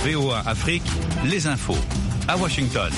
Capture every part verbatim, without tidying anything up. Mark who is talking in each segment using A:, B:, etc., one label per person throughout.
A: V O A Afrique, les infos. À Washington.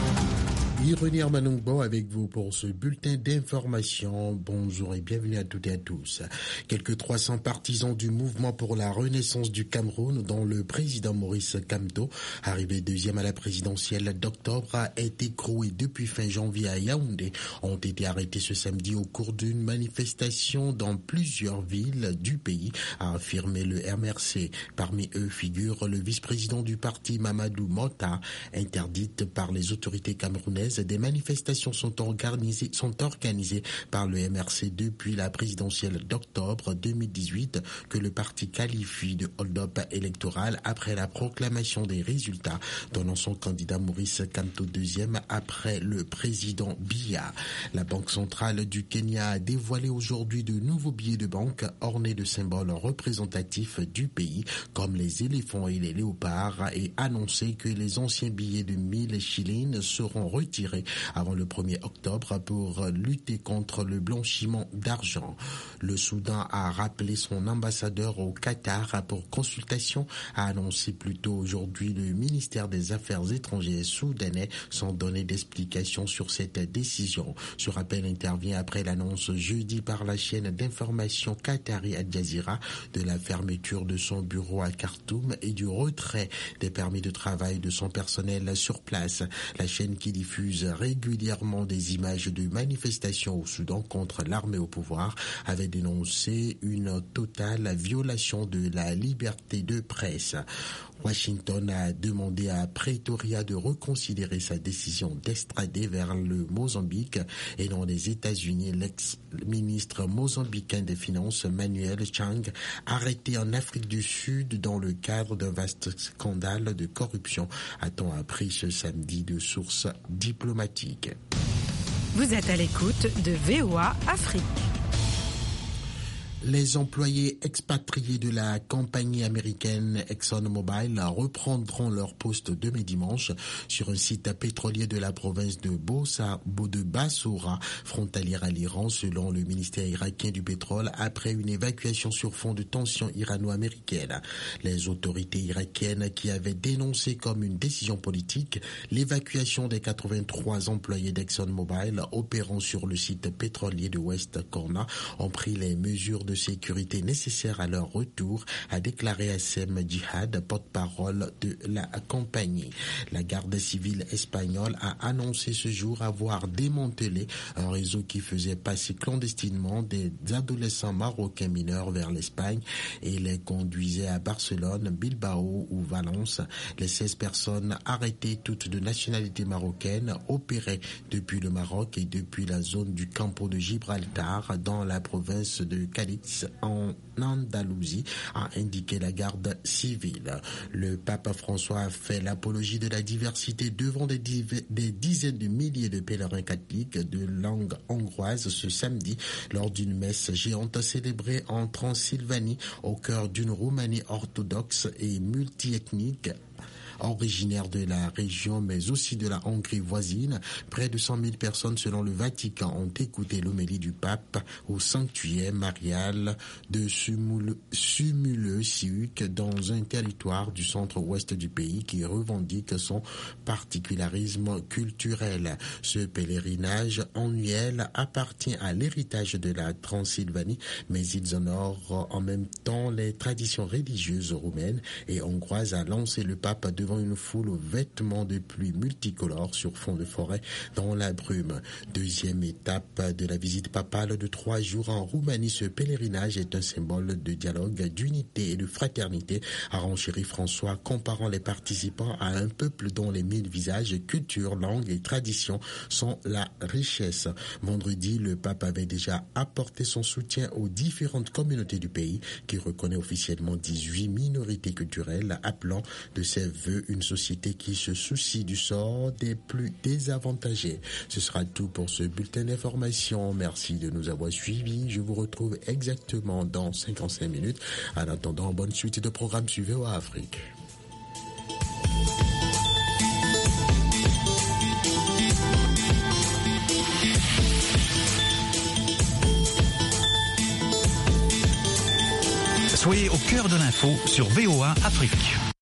B: Irony Armanongbo avec vous pour ce bulletin d'information. Bonjour et bienvenue à toutes et à tous. Quelques trois cents partisans du mouvement pour la renaissance du Cameroun, dont le président Maurice Kamto, arrivé deuxième à la présidentielle d'octobre, a été écroué depuis fin janvier à Yaoundé, ont été arrêtés ce samedi au cours d'une manifestation dans plusieurs villes du pays, a affirmé le M R C. Parmi eux figure le vice-président du parti Mamadou Mota, interdite par les autorités camerounaises. Des manifestations sont organisées, sont organisées par le M R C depuis la présidentielle d'octobre deux mille dix-huit que le parti qualifie de hold-up électoral après la proclamation des résultats, donnant son candidat Maurice Kamto deuxième après le président Biya. La Banque centrale du Kenya a dévoilé aujourd'hui de nouveaux billets de banque ornés de symboles représentatifs du pays comme les éléphants et les léopards et annoncé que les anciens billets de mille shillings seront retirés avant le premier octobre pour lutter contre le blanchiment d'argent. Le Soudan a rappelé son ambassadeur au Qatar pour consultation, a annoncé plus tôt aujourd'hui le ministère des Affaires étrangères soudanais sans donner d'explication sur cette décision. Ce rappel intervient après l'annonce jeudi par la chaîne d'information qatari Al Jazeera de la fermeture de son bureau à Khartoum et du retrait des permis de travail de son personnel sur place. La chaîne qui diffuse régulièrement des images de manifestations au Soudan contre l'armée au pouvoir avait dénoncé une totale violation de la liberté de presse. Washington a demandé à Pretoria de reconsidérer sa décision d'extrader vers le Mozambique et dans les États-Unis l'ex-ministre mozambicain des Finances Manuel Chang, arrêté en Afrique du Sud dans le cadre d'un vaste scandale de corruption, a-t-on appris ce samedi de sources diplomatiques.
C: Vous êtes à l'écoute de V O A Afrique.
B: Les employés expatriés de la compagnie américaine ExxonMobil reprendront leur poste demain dimanche sur un site pétrolier de la province de Bossa, de Bassoura, frontalière à l'Iran, selon le ministère irakien du pétrole, après une évacuation sur fond de tensions irano-américaines. Les autorités irakiennes qui avaient dénoncé comme une décision politique l'évacuation des quatre-vingt-trois employés d'ExxonMobil opérant sur le site pétrolier de West Qurna ont pris les mesures de de sécurité nécessaires à leur retour, a déclaré Assem Djihad, porte-parole de la compagnie. La garde civile espagnole a annoncé ce jour avoir démantelé un réseau qui faisait passer clandestinement des adolescents marocains mineurs vers l'Espagne et les conduisait à Barcelone, Bilbao ou Valence. Les seize personnes arrêtées, toutes de nationalité marocaine, opéraient depuis le Maroc et depuis la zone du Campo de Gibraltar dans la province de Cadiz en Andalousie, a indiqué la garde civile. Le pape François a fait l'apologie de la diversité devant des, div- des dizaines de milliers de pèlerins catholiques de langue hongroise ce samedi lors d'une messe géante célébrée en Transylvanie au cœur d'une Roumanie orthodoxe et multiethnique. Originaire de la région mais aussi de la Hongrie voisine, près de cent mille personnes selon le Vatican ont écouté l'homélie du pape au sanctuaire marial de Sumuleu-Siuc dans un territoire du centre-ouest du pays qui revendique son particularisme culturel. Ce pèlerinage annuel appartient à l'héritage de la Transylvanie, mais ils honorent en même temps les traditions religieuses roumaines et hongroises, a lancé le pape devant une foule aux vêtements de pluie multicolores sur fond de forêt dans la brume. Deuxième étape de la visite papale de trois jours en Roumanie, ce pèlerinage est un symbole de dialogue, d'unité et de fraternité, a renchéri François, comparant les participants à un peuple dont les mille visages, cultures, langues et traditions sont la richesse. Vendredi, le pape avait déjà apporté son soutien aux différentes communautés du pays qui reconnaît officiellement dix-huit minorités culturelles, appelant de ses vœux une société qui se soucie du sort des plus désavantagés. Ce sera tout pour ce bulletin d'information. Merci de nous avoir suivis. Je vous retrouve exactement dans cinquante-cinq minutes. En attendant, bonne suite de programmes sur V O A Afrique.
A: Soyez au cœur de l'info sur V O A Afrique.